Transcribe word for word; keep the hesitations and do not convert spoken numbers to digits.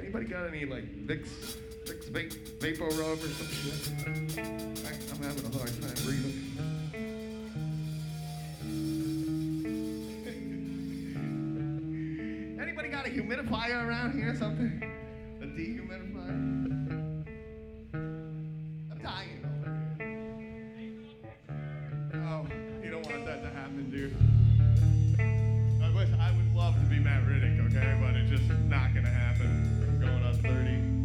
Anybody got any like Vicks, Vicks vape, Vapor Rub or some shit? I, I'm having a hard time breathing. Anybody got a humidifier around here or something? A dehumidifier? I'm dying over here. Oh, you don't want that to happen, dude. I wish I would love to be Matt Riddick, okay, but it's just not gonna happen. I'm going on thirty.